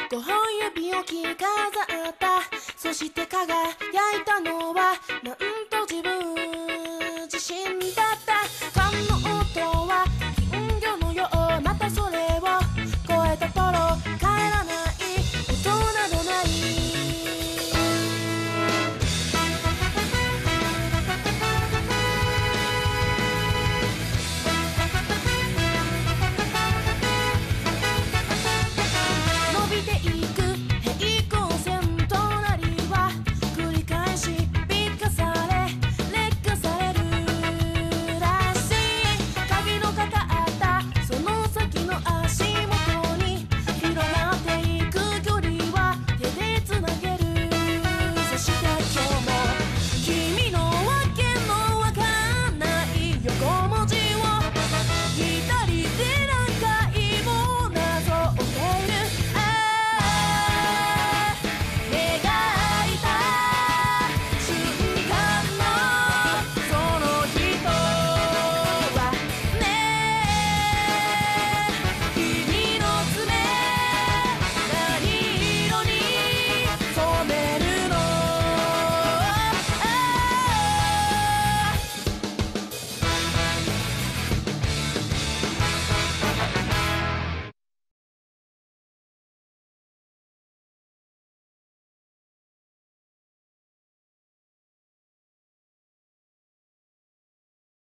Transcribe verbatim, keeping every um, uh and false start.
ごほん指を着飾った。そして輝いたのはなんと自分自身だった。ファンの音は金魚のよう、またそれ